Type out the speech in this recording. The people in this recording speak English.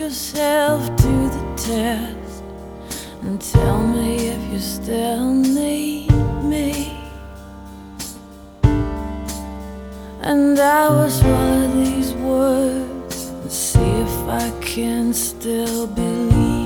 yourself to the test and tell me if you still need me. And I will swallow these words and see if I can still believe.